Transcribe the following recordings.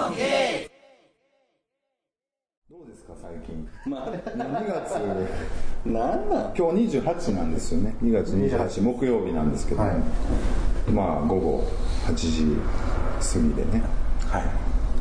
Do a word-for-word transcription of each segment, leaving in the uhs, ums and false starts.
どうですか最近。 まあ、 にがつなんなん今日にじゅうはちなんですよね。にがつにじゅうはち木曜日なんですけど、はい、まあ午後はちじ過ぎでね、はい、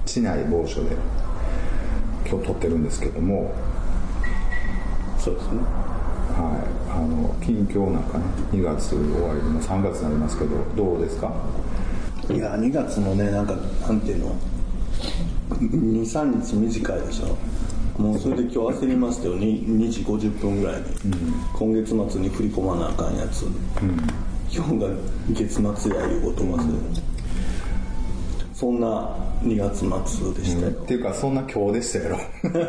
市内某所で今日撮ってるんですけども、 そうですね、 はい、あの近況なんかね、にがつ終わりでもさんがつになりますけど、どうですか？ いや、にがつのね、なんかなんていうの、にさんにち短いでしょ。もうそれで今日焦りましたよ。 に, にじごじゅっぷんぐらいに、うん、今月末に振り込まなあかんやつ、うん、今日が月末やいうこと忘れる、うん、そんなにがつ末でしたよ、うん、 っていうかそんな今日でしたやろ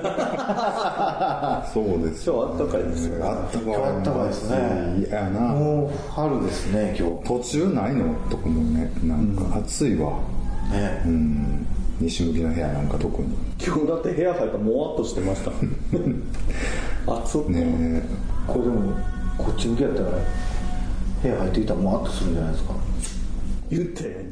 そうです、 今日あったかいですよね。 あったかい、 あったかいですね。 いやな、 もう春ですね今日。 途中ないのとかもね、なんか暑いわ、うん、ね、うん、西向きの部屋なんか特に今日だって部屋入ったらもわっとしてました暑っね。 これでもこっち向きやったら部屋入ってきたらもわっとするんじゃないですか。 言って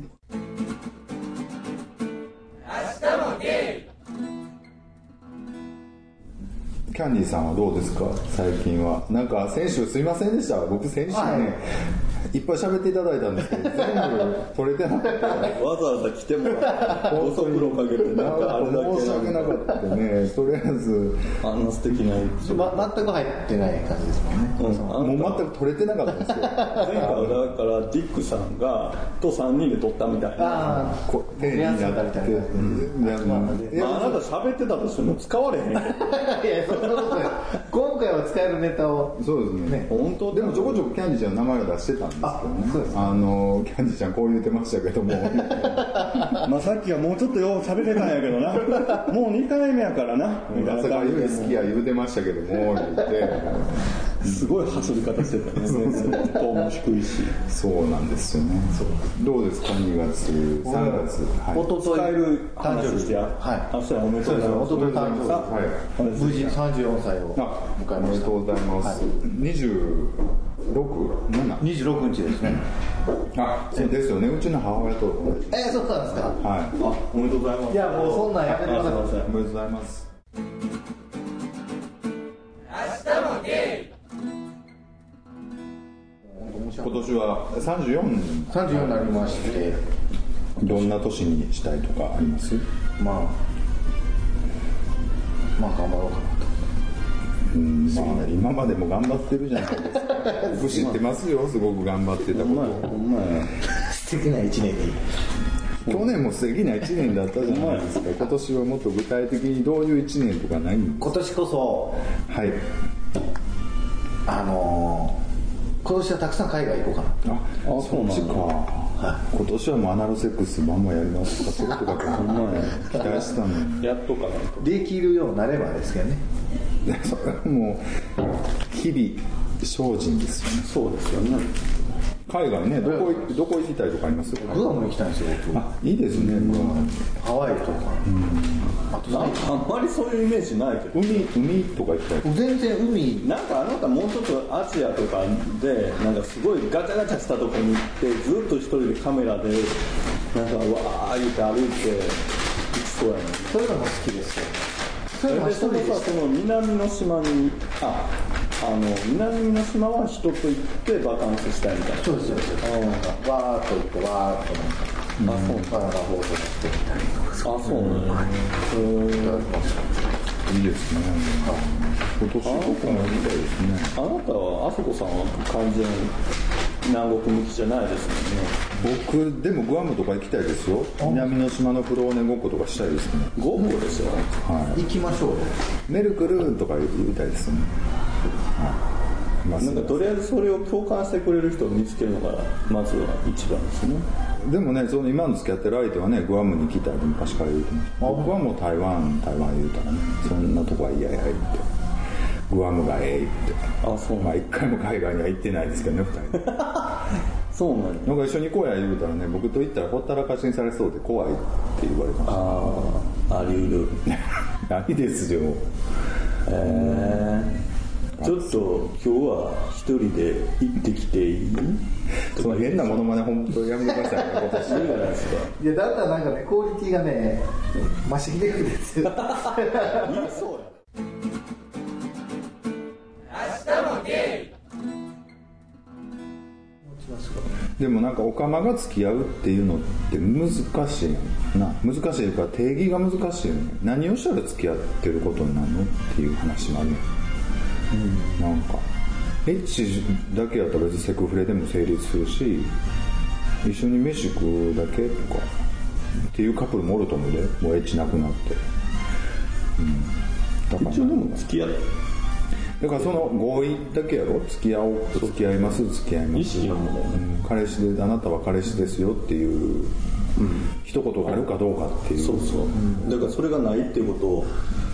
キャンディーさんはどうですか最近は。なんか先週すいませんでした。僕先週ね、はい、いっぱい喋っていただいたんですけど全部取れてなかったわざわざ来てもらって高速路かけてなんかあれだけ申し訳なかったね。とりあえずあんな素敵な、 ま、全く入ってない感じですもんね、 うん、もう全く取れてなかったんですよ前回だからディックさんがとさんにんで撮ったみたいな、 ああこうレアになったみたいな、うん、 まあ、あなた喋ってたとしても使われへんいや今回は使えるネタを。 そうですね、 本当でもちょこちょこキャンディちゃんの名前を出してたんですけどね。あ、そうですね、あのキャンディちゃんこう言ってましたけどもまあさっきはもうちょっとよう喋れたんやけどなもうにかいめやからなみたいな感じで好きや言うてましたけども言ってすごい走り方してたねトーンも低いし。 そうなんですよね。そうどうですかにがつさんがつ、 はい、おととい使える話してや、はい、あ、そうや、おめでとうございます。 おととい誕生日、はい、無事さんじゅうよんさいを迎えました。 おめでとうございます、はい、にじゅうろく、ななにじゅうろくにちですね。 あ、そうですよね。うちの母親とえー、そうなんですか。 はい、 あ、おめでとうございます。 いや、もうそんなんやめてください。 おめでとうございます。明日もゲイ。今年はさんじゅうよんさんじゅうよんになりまして、 どんな年にしたいとかあります？ まあまあ頑張ろうかなと。 うん、まあ、今までも頑張ってるじゃないですか僕知ってますよ、すごく頑張ってたこと。 ほんまや素敵ないちねんに。 去年も素敵ないちねんだったじゃないですか。今年はもっと具体的にどういういちねんとかないんですか？ 今年こそ、 はい、 あのー、今年はたくさん海外行こうかな。 ああ、そうなんだ、はい、今年はもうアナルセックスバンバンやりますとかそういうことかと期待したのにやっとかないとできるようになればですけどね。 それはもう日々精進ですよね。 そうですよね。 海外ね、どこどこ行きたいとかあります？ グアム行きたいんですよ。 あ、いいですね、グアム。 ハワイとか、うん、 あとなんかあんまりそういうイメージないけど、 海海とか行きたい。 全然海なんかあなたもうちょっとアジアとかでなんかすごいガチャガチャしたとこに行ってずっと一人でカメラでなんかわー言って歩いて行きそうやね。 そういうのも好きですよ。 それでそのさ、その南の島にああの南の島は人と行ってバカンスしたいみたいな。 そうですそうです。わーっと行ってわーっとなんか、うん、あ、そうバナナボートしてみたりとか。 あ、そうなんだ、ね、 いいですね。今年僕も行きたいですね。 あなたはあそこさんは完全南国向きじゃないですもんね。 僕でもグアムとか行きたいですよ。南の島のフローネごっことかしたいですね。 ごっこですよ、 はい、 行きましょう。 メルクルーンとか言いたいですね。はい、 なんかとりあえずそれを共感してくれる人を見つけるのがまずは一番ですね。 でもね、その今の付き合ってる相手はね、グアムに来たいと昔から言うてます。僕はもう台湾台湾言うたらね、そんなとこは嫌や言って、グアムがええ言って。 あ、そうなん。 まあ一回も海外には行ってないですけどね、二人でそうなんや。 なんか一緒に行こうや言うたらね、僕と行ったらほったらかしにされそうで怖いって言われました。 ああ、あり得るないですよ。 へえ。 ちょっと今日は一人で行ってきていいその変なものまね本当やめてくださいね今年いいじゃないですか。 いやだったらなんかねクオリティがね増してきてるんですよ。 言いそうや。明日もゲイ。 でもなんかオカマが付き合うっていうのって難しいな難しいというか定義が難しいよね。何をしたら付き合ってることになるのっていう話もあるね、うん、なんかエッチだけやったら別にセクフレでも成立するし一緒に飯食うだけとかっていうカップルもおると思うでもうエッチなくなって、 うん、だから一応でも付き合うだからその合意だけやろ付き合おう付き合います付き合います、うん、彼氏であなたは彼氏ですよっていう、うん、一言があるかどうかっていうそうそう、うん、だからそれがないっていうことを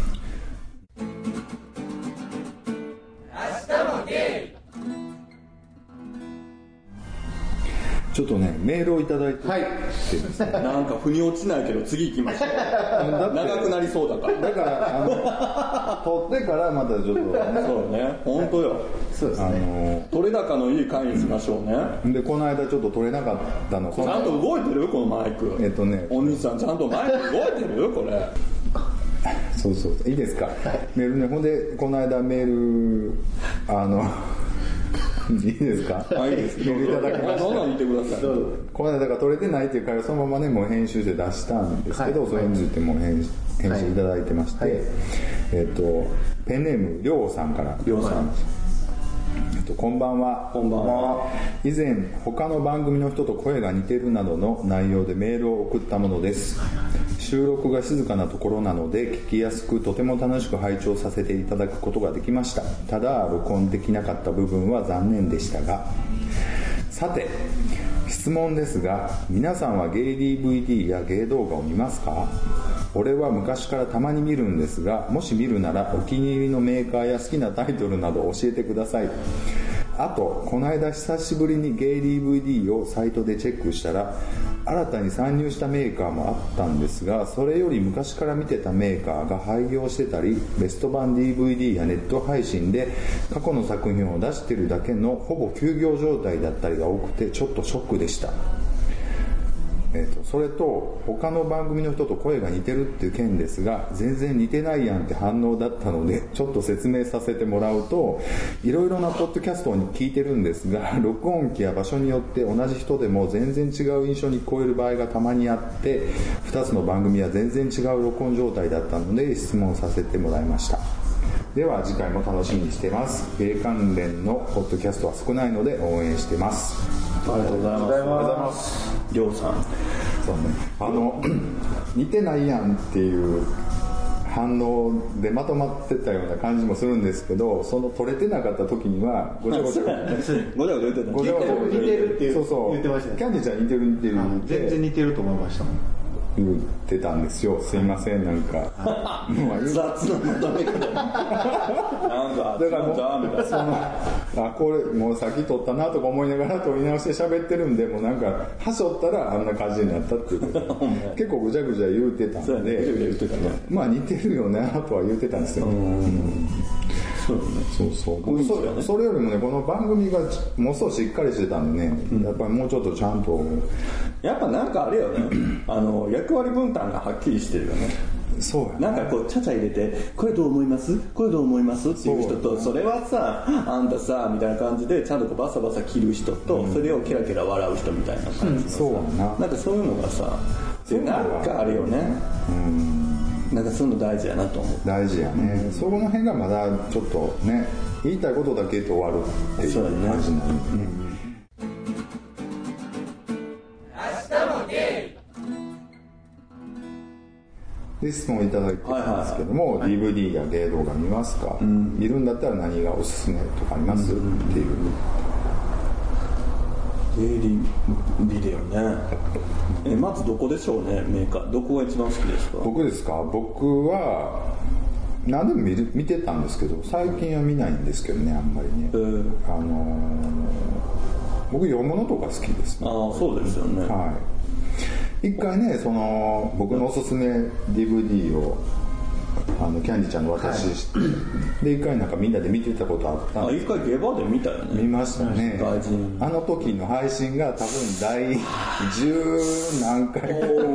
ちょっとねメールをいただいて、はい、 なんか腑に落ちないけど次行きましょう長くなりそうだからだからあの撮ってからまたちょっと、ね、 そうね本当よそうですね、あの撮れ高のいい回にしましょうね。 でこの間ちょっと撮れなかったのちゃんと動いてるこのマイク。 えっとねお兄さんちゃんとマイク動いてるこれそうそういいですか、はい、メールねほんでこの間メールあのいいですかはいいいですメールいただきました。 どんどん言ってください。 この間だから撮れてないっていう回をそのままねもう編集で出したんですけど、はい、それについても編集編集いただいてまして、はいはい、えっとペンネームりょうさんからりょうさん、 えっと、こんばんは。 こんばんは。 以前他の番組の人と声が似てるなどの内容でメールを送ったものです。収録が静かなところなので聞きやすくとても楽しく拝聴させていただくことができました。ただ録音できなかった部分は残念でしたが、さて質問ですが、皆さんはゲイ ディーブイディー やゲイ動画を見ますか？俺は昔からたまに見るんですが、もし見るならお気に入りのメーカーや好きなタイトルなど教えてください。あとこの間久しぶりにゲイ ディーブイディー をサイトでチェックしたら新たに参入したメーカーもあったんですが、それより昔から見てたメーカーが廃業してたり、ベスト版 ディーブイディー やネット配信で過去の作品を出してるだけのほぼ休業状態だったりが多くてちょっとショックでした。えーと、それと他の番組の人と声が似てるっていう件ですが、全然似てないやんって反応だったのでちょっと説明させてもらうと、いろいろなポッドキャストに聞いてるんですが、録音機や場所によって同じ人でも全然違う印象に聞こえる場合がたまにあって、ふたつの番組は全然違う録音状態だったので質問させてもらいました。では次回も楽しみにしてます。ゲイ関連のポッドキャストは少ないので応援してます。 ありがとうございます。ありがとうございます。りょうさん、 そうね、あの似てないやんっていう反応でまとまってたような感じもするんですけど、その取れてなかった時にはごちゃごちゃごちゃごちゃ言ってた。 ごちゃごちゃ似てるってそうそう言ってましたね。 キャンディちゃん似てる似てる全然似てると思いましたもん。 言ってたんですよ。すいません、なんか雑なまとめ方なんかだからもうそのあこれもう先撮ったなとか思いながら撮り直して喋ってるんで、もうなんかはしょったらあんな感じになったっていうこと結構ぐちゃぐちゃ言うてたんで、 言ってたね、 まあ似てるよなとは言ってたんですよ。うんうんそうね、そうそう、そ, ね、それよりもねこの番組がもうそうしっかりしてたんでね、うん、やっぱりもうちょっとちゃんとやっぱなんかあれよねあの役割分担がはっきりしてるよね。 そうやなんかこうちゃちゃ入れてこれどう思いますこれどう思いますっていう人と、それはさあんたさみたいな感じでちゃんとこうバサバサ切る人と、うん、それをケラケラ笑う人みたいな感じ、うん、 そうやな、 なんかそういうのがさなんかあるよね。うんなんかそういうの大事やなと思う。 大事やね、うん、そこの辺がまだちょっとね言いたいことだけで終わるっていう感じになる、ねうん、明日もゲイで質問いただいてるんですけども、はいはい、ディーブイディー やゲイ動画見ますか、うん、見るんだったら何がおすすめとかあります、うん、っていうゲイビデオね。えまずどこでしょうね、メーカーどこが一番好きですか？ 僕ですか？僕は何でも 見, る見てたんですけど最近は見ないんですけどね、あんまりね、えー、あのー、僕読むのとか好きですね。 ああそうですよね。 はい、一回ねその僕のおすすめ ディーブイディー をあのキャンディちゃんの私して、はい、で一回なんかみんなで見てたことあったんです。 あ、一回ゲバで見たよね。 見ましたね。あの時の配信が多分第十何回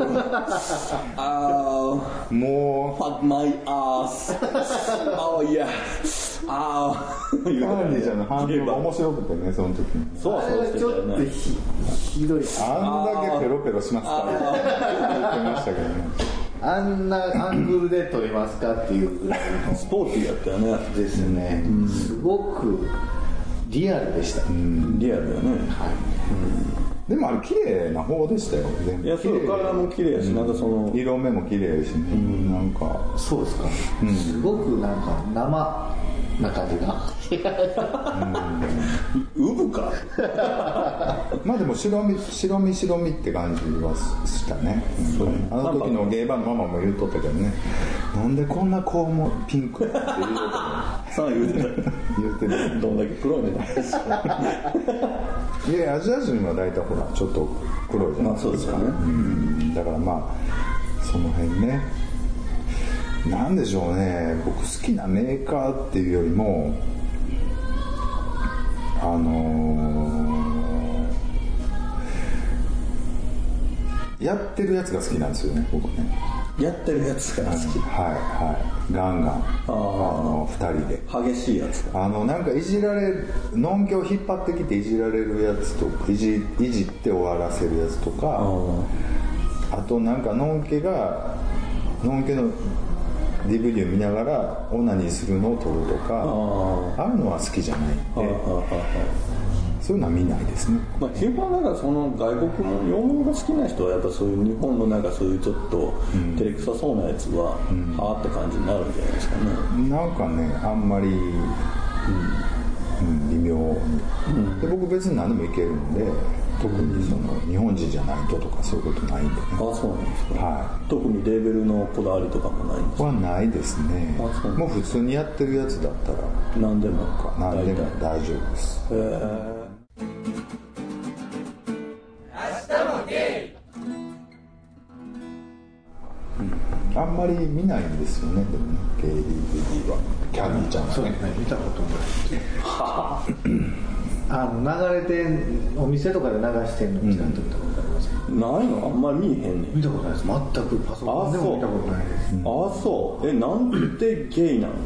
あーもう Fuck my ass Oh yeah あーキャンディちゃんの反応が面白くてね、その時に。 そうそう、 ちょっと ひ, ひどい。 あんだけペロペロしますからね言ってましたけどね。 あんなアングルで撮りますかっていうぐらいのスポーティーやったよね。 ですね、うん、すごくリアルでした、うん、 リアルだよね、はい、 うん、でもあれ綺麗な方でしたよ。全部いや、そう体も綺麗やし、うん、なんかその色目も綺麗やしね、うん、なんかそうですか、うん、すごくなんか生な感じがうん、ウブかまあでも白身白身白身って感じはしたね、うん、あの時のゲイバーのママも言うとったけどね、なんでこんな子もピンクって言うとったそう言うてた言うてたどんだけ黒いねいやアジア人は大体ほらちょっと黒いじゃないですか、まあそうですよね、うん、だからまあその辺ね、なんでしょうね、僕好きなメーカーっていうよりもあのー、やってるやつが好きなんですよね、僕ね。 やってるやつが好き、 はいはい、ガンガンあのふたりで激しいやつ、 あのなんかいじられるのんけを引っ張ってきていじられるやつとかい じ, いじって終わらせるやつとか、 あ, あとなんかのんけがのんけのディーブイディー を見ながらオナニーするのを撮るとか、 あ, ああいうのは好きじゃないんで、そういうのは見ないですね。 まあ、基本なんかその外国も洋物が好きな人はやっぱそういう日本のなんかそういうちょっと照れくさそうなやつは、うん、はあって感じになるんじゃないですかね。 なんかねあんまり、うんうん、微妙に、うん、で僕別に何でもいけるんで、特にその日本人じゃないととかそういうことないんでね。 ああ、そうなんですか、 はい、 特にレベルのこだわりとかもないんですか。 はないですね。もう普通にやってるやつだったら何でもか何でも大丈夫です。へえ。あんまり見ないんですよね、でもね、ゲイ ディーブイディー はキャンディーちゃんはね。 そうですね、見たことないあの流れてお店とかで流してんの見た時とか分かりますか、 うん、ないのあんまり見えへんねん。 見たことないです、全くパソコンでも見たことないです。 ああ、そう。え、なんでゲイなの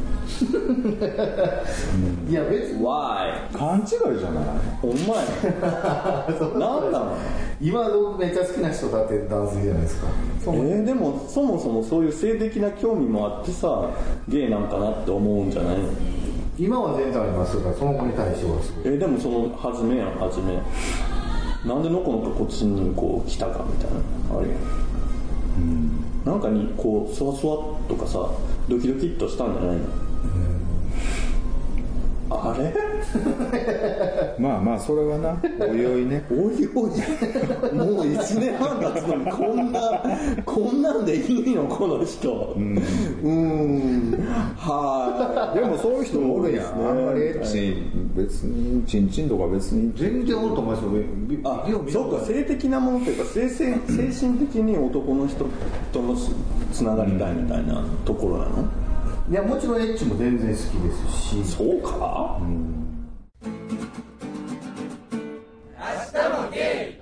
いや別に Why？ 勘違いじゃないほんまやなんなの今めっちゃ好きな人だって男性じゃないですか。 えー、でもそもそもそういう性的な興味もあってさゲイなんかなって思うんじゃないの。 今は全然ありますから、その子に対してはすごい。 えー、でもその初めやん初めなんでのこのかこっちにこう来たかみたいなあれやん、うん、なんかにこうそわそわとかさドキドキっとしたんじゃないの、うん、あれまあまあそれはなおいおいねおいおいもういちねんはん経つのにこんなこんなんでいいのこの人うんうんはいでもそういう人もおるやん、ね、あんまりエッチ別にチンチンとか別に全然おると思いますよ。 あ、そうか、性的なものというか精神、精神的に男の人とのつながりたいみたいなところなの。 いやもちろんエッチも全然好きですし。 そうか、うん、明日もゲ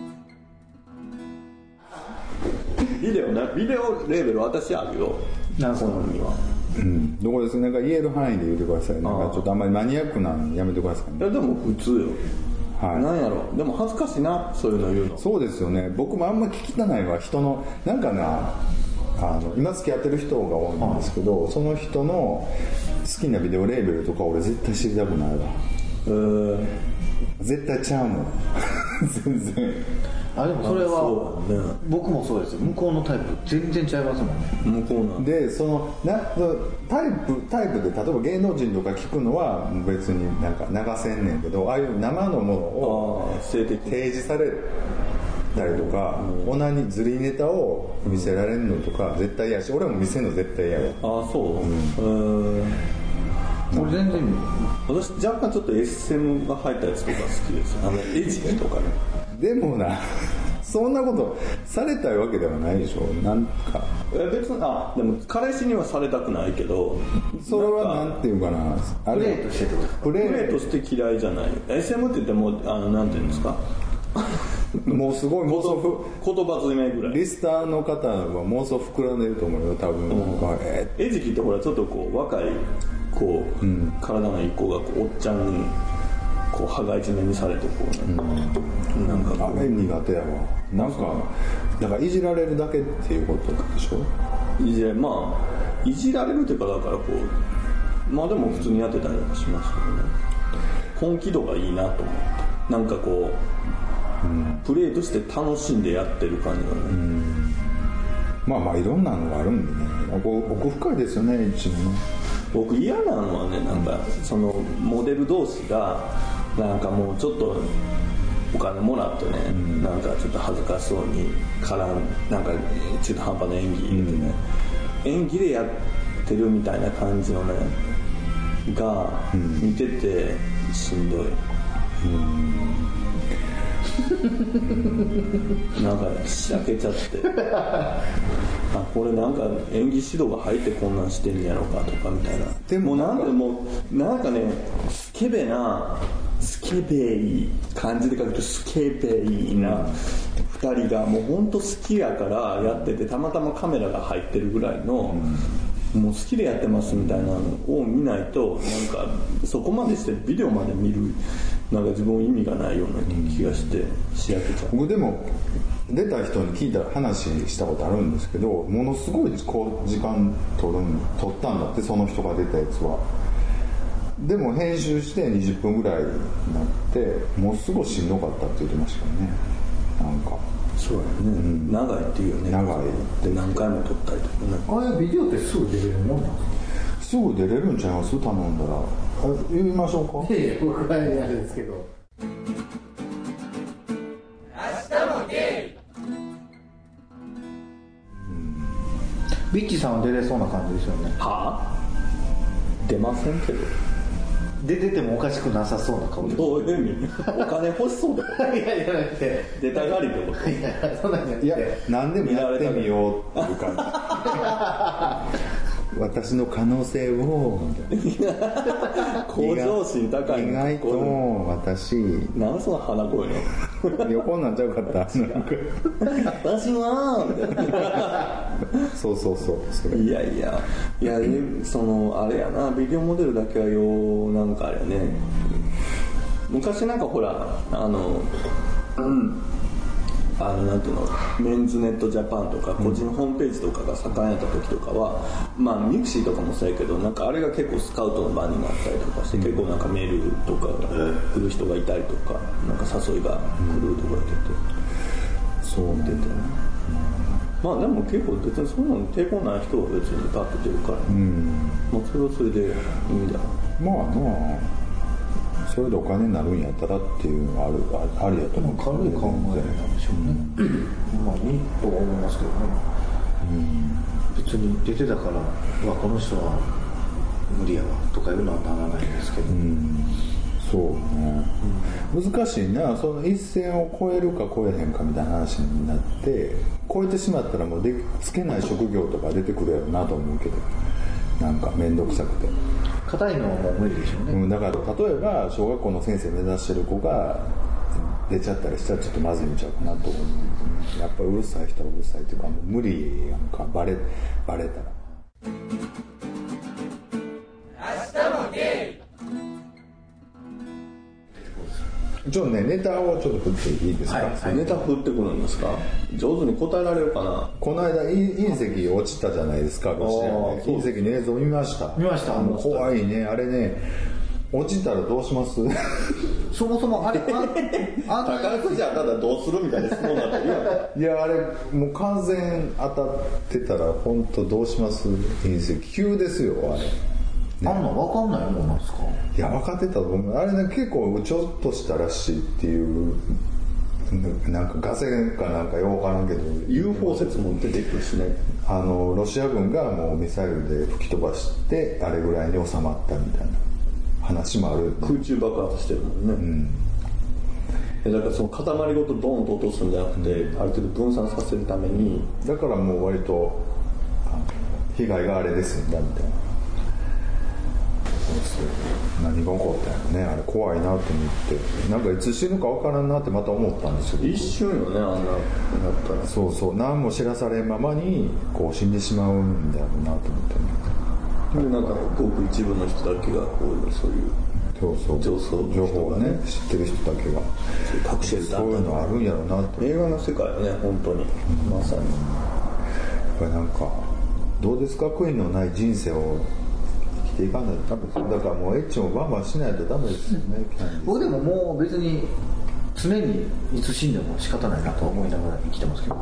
イビデオな、ビデオレーベル私あるよ。 なんそのにはうん、どこですなんか言える範囲で言ってください。なんかちょっとあんまりマニアックなのやめてくださいね。 いやでも普通よ。はい、なんやろでも恥ずかしいなそういうの言うの。 そうですよね。僕もあんま聞きたないわ人のなんかなあの今付き合ってる人が多いんですけど、その人の好きなビデオレーベルとか俺絶対知りたくないわ。 えー、 絶対ちゃうもん全然。 あでもそれは、ね、僕もそうですよ。向こうのタイプ全然違いますもんね。 向こうなんでそのなタイプタイプで例えば芸能人とか聞くのは別になんか流せんねんけど、ああいう生のものを提示されたりとか、うん、オナニーずりネタを見せられるのとか絶対嫌やし、俺も見せるの絶対嫌や。 ああそう、うん、 俺全然私若干ちょっと エスエム が入ったやつとか好きです。あのエッジとかね。 でもなそんなことされたいわけではないでしょ。なんか別に、あ、でも彼氏にはされたくないけど、 それはなんていうかな、 プレーとしてってことですか？ プレーとして嫌いじゃない。 エスエム って言っても、あの、なんていうんですか、 もうすごい妄想言葉詰めぐらい。 リスターの方は妄想膨らんでると思うよ多分、うん、 えー、餌食ってほらちょっとこう若いこう、うん、体のいい子がこうおっちゃんにこう羽交い締めにされてこう、ね、うん、なんかあれ苦手やわ。なんかだからいじられるだけっていうことでしょ。 いじらまあいじられるっていうか、だからこうまあでも普通にやってたりとかしますけどね。本気度がいいなと思って、なんかこう、うん、プレーとして楽しんでやってる感じがね、うん、 まあまあいろんなのがあるんでね、奥深いですよね一応ね。 僕嫌なのはね、なんかそのモデル同士がなんかもうちょっとお金もらってね、うん、なんかちょっと恥ずかしそうに絡んなんか中途半端な演技入れてね、うん、演技でやってるみたいな感じのねが見ててしんどい、うん、なんかしらけちゃってあ、これなんか演技指導が入ってこんなんしてんやろかとかみたいな。でもなんかもうなんかねスケベなスケベい感じで書くとスケベいなふたりがもうほんと好きやからやってて、たまたまカメラが入ってるぐらいの、うん、もう好きでやってますみたいなのを見ないと、なんかそこまでしてビデオまで見るなんか自分意味がないような気がしてしらけちゃう。 僕でも出た人に聞いた話したことあるんですけど、ものすごいこう時間取る取ったんだって、その人が出たやつは。でも編集してにじゅっぷんぐらいになってもうすごいしんどかったって言ってましたよね。なんかそうだね、うん、長いっていうよね。 長いで何回も撮ったりとかね。 ああいうビデオってすぐ出れるもんなんですか？ すぐ出れるんちゃいます？頼んだら。あ、言いましょうか。 いやいや、僕はあれですけど。ビッチさんは出れそうな感じですよね。 はあ？出ませんけど。 出ててもおかしくなさそうな顔で。 どういう意味？お金欲しそうってこと？ いやいや、なくて出たがりってこと？ いや、そんなんじゃなくて。 いや、何でもやってみようっていう感じ。私の可能性を向上心高い。 意外と私何その鼻声の横になっちゃうかった。 私はそうそうそう、それ。 いやいやいや、そのあれやな、ビデオモデルだけはようなんかあれやね。昔なんかほらあのうんあのなんていうの、メンズネットジャパンとか個人ホームページとかが盛んやった時とかは、まあミクシーとかもそうやけど、なんかあれが結構スカウトの場になったりとかして、結構なんかメールとか来る人がいたりとか、なんか誘いが来るとか言ってて、そう出てね。まあでも結構別にそういうのに抵抗ない人は別にパッと出るから、うん、まあそれはそれでいいんだろう。 まあまあそれでお金になるんやったらっていうのがあるありやと思う。 軽い考えなんでしょうね。まあいいとは思いますけどね。うん、別に出てたから、まあ、この人は無理やわとかいうのはならないんですけど。うん、 そうね、うん、難しいな。その一線を越えるか越えへんかみたいな話になって、越えてしまったらもうでつけない職業とか出てくるやろなと思うけど、なんか面倒くさくて。 硬いのはもう無理でしょうね、 うん、だから例えば小学校の先生目指してる子が出ちゃったりしたらちょっとまずいんちゃうかなと思う。やっぱりうるさい人はうるさいというか、もう無理やんか、バレバレたら。明日もゲイ。ちょっとね、ネタをちょっと振っていいですか？はいはい、ネタ振ってくるんですか？上手に答えられるかな。 この間隕石落ちたじゃないですか、ロシアで。隕石の映像見ました？ 見ました。 もう怖いね、あれね。落ちたらどうします？ そもそもあれ、ああ宝くじ当たったらどうするみたいな質問だったりいや、あれもう完全当たってたら本当どうします？隕石急ですよ、あれ。 ね、あんな分かんないもんなんですか？ いや、分かってたと思う。あれね、結構ちょっとしたらしいっていうなんかガセかなんかよく分からんけどユーフォー 説も出てくるしね。 あのロシア軍がもうミサイルで吹き飛ばしてあれぐらいに収まったみたいな話もある、ね、 空中爆発してるもんね、 だからその塊ごとドーンと落とすんじゃなくて、うん、ある程度分散させるために、 だからもう割と被害があれですんだみたいな。そうそう、何が起こったんやろね、あれ怖いなと思って、なんかいつ死ぬか分からんなってまた思ったんですよ。 一瞬よね、あんななったら。 そうそう、何も知らされんままにこう死んでしまうんだろうなと思ってね。でなんかごく一部の人だけがこうそういうそうそう情報をね知ってる人だけが隠してるそういうのあるんやろうなと。 映画の世界はね本当に、うん、まさに。やっぱりなんかどうですか、悔いのない人生を生きていかないとダメですよ。だからもうエッチもバンバンしないとダメですよね、 うん、僕でももう別に常にいつ死んでも仕方ないなと思いながら生きてますけど。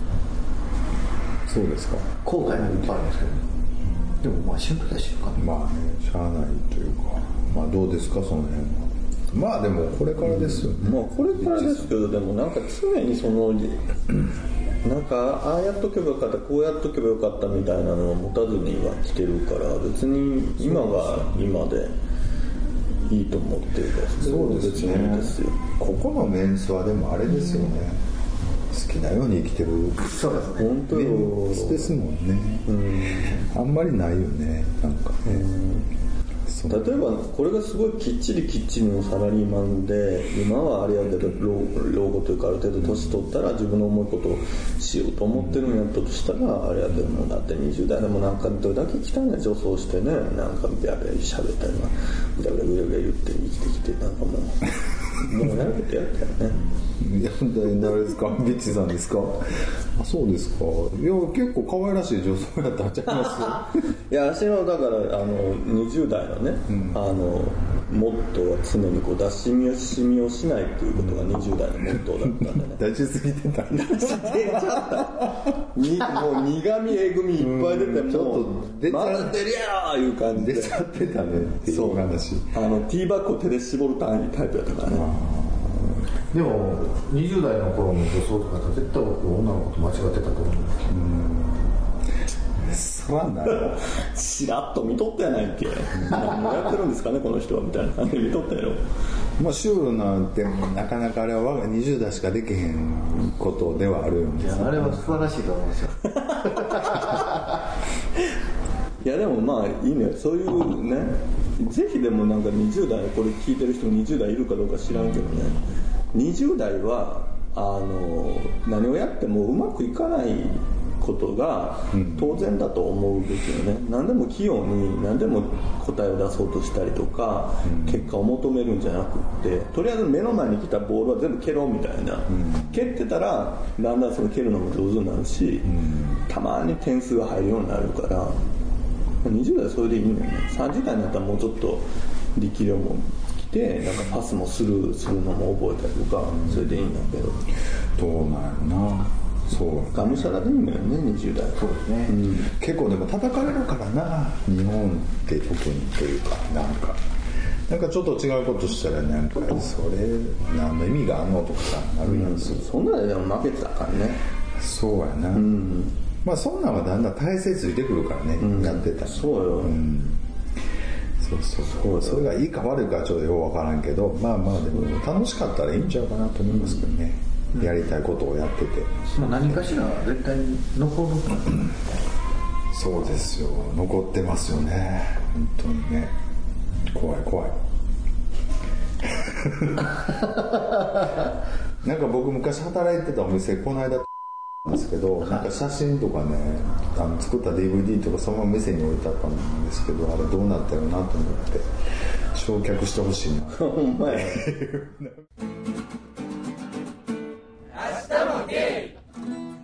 そうですか。 後悔がいっぱいあるんですけど、でもまあ死ぬ時は死ぬかな。 まあね、しゃあないというか、まあどうですかその辺は。まあでもこれからですよね、 うん、まあこれからですけど、でもなんか常にそのなんかああやっとけばよかったこうやっとけばよかったみたいなのを持たずには来てるから、別に今が今でいいと思ってるから、 そうですね、 別にいいですよ。 ここのメンツはでもあれですよね、好きなように生きてる。 そうですね、 本当メンツですもんね、うん、あんまりないよね、なんかね、うん、 例えばこれがすごいきっちりきっちりのサラリーマンで、今はあれやけど老後というかある程度年取ったら自分の思うことをしようと思ってるんやったとしたら、あれやけどもだってにじゅう代でもなんかどれだけ汚い女装してね、なんかビャビャ喋ったりぐだぐだぐだぐだ言って生きてきて、なんかもうもうやることやったよね。 いや、誰ですか、ビッチさんですか。あ、そうですか。いや、結構可愛らしい女装やったんちゃいますいや、私のだからあのにじゅう代のね、うん、あのモットーは常にこう出し惜しみをしないっていうことがにじゅう代のモットーだったんでね。 出しすぎてたんだ。 出しすぎちゃったにもう苦味えぐみいっぱい出て、もうちょっと出ちゃってるやーいう感じで出ちゃってたねっていう話。 あのティーバッグを手で絞るタイプやったからね。 でもにじゅう代の頃の女装とかって絶対僕女の子と間違ってたと思うんですけど、 そうなんだよ。 しらっと見とったやないっけ。何もやってるんですかねこの人はみたいな感じで見とったやろ。 まあシュールなんてなかなかあれは我がにじゅう代しかできへんことではあるんですよ、ね、 いやあれは素晴らしいと思うんですよ。 いやでもまあいいね、そういうね、ぜひでもなんかにじゅう代これ聞いてる人にじゅう代いるかどうか知らんけどね、にじゅう代はあの何をやってもうまくいかないことが当然だと思うべきよね、うん、何でも器用に何でも答えを出そうとしたりとか、うん、結果を求めるんじゃなくってとりあえず目の前に来たボールは全部蹴ろうみたいな、うん、蹴ってたらだんだんその蹴るのも上手になるし、うん、たまに点数が入るようになるからにじゅう代はそれでいいんだよね。さんじゅう代になったらもうちょっと力量も来てなんかパスもするするのも覚えたりとか、それでいいんだけど、 どうなんやろな。そうがむしゃらでいいんだよねにじゅう代。 そうですね、 うん、結構でも叩かれるからな日本って特にというかなんかなんかちょっと違うことしたらなんかそれ何の意味があんのとかさなるやん、うん、 そんなででも負けてたからね。 そうやな、うん、まあそんなんはだんだん体勢ついてくるからね、うん、やってたらそうよ、うん、 そうそうそう、それがいいか悪いかちょっとよく分からんけど、まあまあでも楽しかったらいいんちゃうかなと思いますけどね、うん、やりたいことをやってて、 まあ、何かしら絶対に残る、うん、 そうですよ、残ってますよね本当にね、怖い怖いなんか僕昔働いてたお店この間ですけど、なんか写真とかねあの作った ディーブイディー とかそのまま店に置いてあったんですけど、あれどうなったよなと思って焼却してほしいなほんまや明日もゲイ。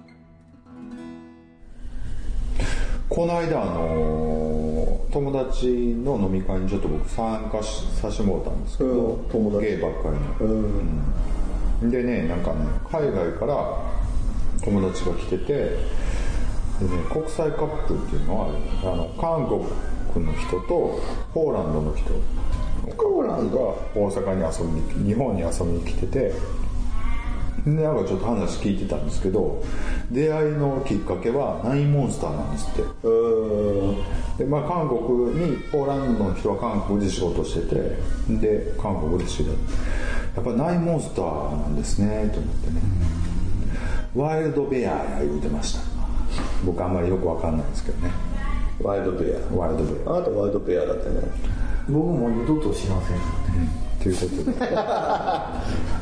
この間あの友達の飲み会にちょっと僕参加しさせてもらったんですけど、うん、友達ゲイばっかりの、うん、でねなんかね海外から友達が来てて、で、ね、国際カップルっていうのはあの韓国の人とポーランドの人ポーランドが大阪に遊びに日本に遊びに来てて、でなんかちょっと話聞いてたんですけど、出会いのきっかけはナインモンスターなんですって。で、まあ、韓国にポーランドの人は韓国で仕事してて、で韓国で知り合っっぱナインモンスターなんですねと思ってね、うん、ワイルドベアや言うてました。僕あんまりよくわかんないんですけどね。 ワイルドベアワイルドベア、 あなたワイルドベアだってね。 僕も二度としません、うん、 ということでなんか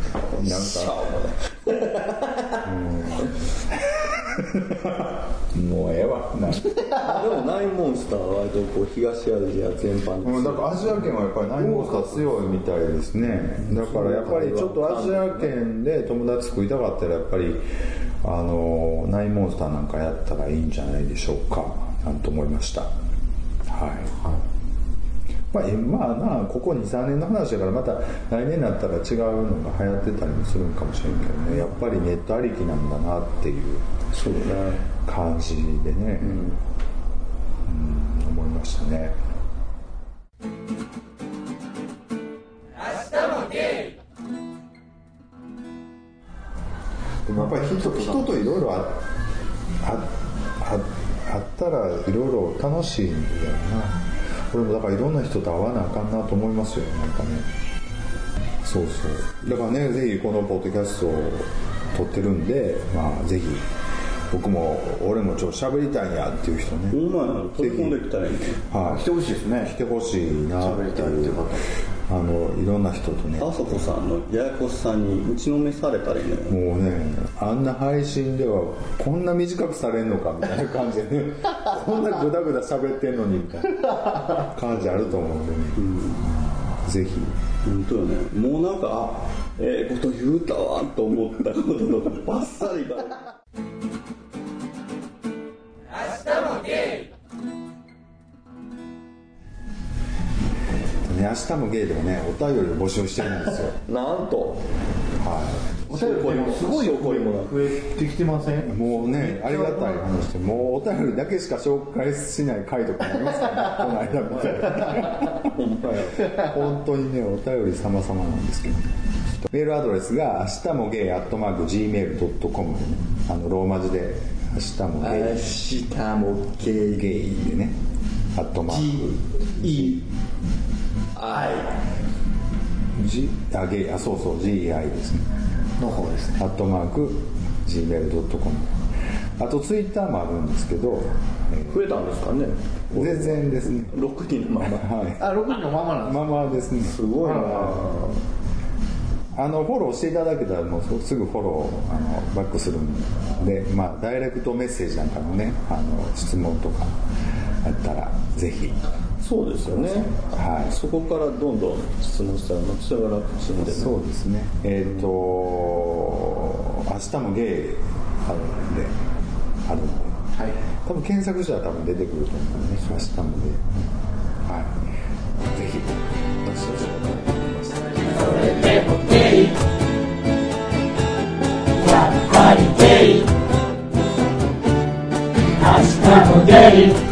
うんもうええわなでもナインモンスターは割とこう東アジア全般うん、だからアジア圏はやっぱりナインモンスター強いみたいですね。だからやっぱりちょっとアジア圏で友達作りたかったらやっぱりあのナインモンスターなんかやったらいいんじゃないでしょうかなんと思いました。はい、はい、まあ、まあなここ にさんねんの話だからまた来年になったら違うのが流行ってたりもするんかもしれんけどね、やっぱりネットありきなんだなっていう感じでね、うん、うん、思いましたね。明日もゲイ。でもやっぱり 人, 人といろいろあったらいろいろ楽しいんだよな。俺もだからいろんな人と会わなあかんなと思いますよ。なんかね、そうそうだからね、ぜひこのポッドキャストを撮ってるんで、まあぜひ僕も俺もちょっと喋りたいんやっていう人ね、 ほんまや取り込んできたらいいね、 はい、 来てほしいですね。 来てほしいなっていう、あのいろんな人とね。 あそこさんのややこしさに打ちのめされたらいいね。 もうね、あんな配信ではこんな短くされんのかみたいな感じでねこんなグダグダ喋ってんのにみたいな感じあると思うんでね、うん、ぜひ本当よね。もうなんかあええー、こと言うたわと思ったこととかバッサリだ明日もゲイ。 明日もゲイでもね、お便りを募集してるんですよなんと、 はい、 お便りもすごい増えてきてません？ もうね、ありがたい話で、もうお便りだけしか紹介しない回とかありますからねこの間みたいな本当にね、お便り様々なんですけど、メールアドレスが明日もゲイアットマーク ジーメールドットコム でね、あのローマ字で明日もゲイ明日もゲイゲイでね、アットマーク G I G あゲイあそうそう ジーアイ ですねの方ですね、 アットマーク ジーメールドットコム。 あとツイッターもあるんですけど、 増えたんですかね。 全然ですね、 ろくにんのまま、 はい、 あろくにんのままなんですか。 ままですね。 すごいな。 あのフォローしていただけたらもうすぐフォローあのバックするんで、まあダイレクトメッセージなんかのね、あの質問とかあったらぜひ。 そうですよね、はい、そこからどんどん質問したらこちらが楽ちんで、ね、 そうですね。えっ、ー、と明日もゲイあるんであるんで、はい、多分検索したら多分出てくると思うんで、明日もゲイ、はい、ぜひ私たちが頑張りました。それでもゲイ、やっぱりゲイ、明日もゲイ。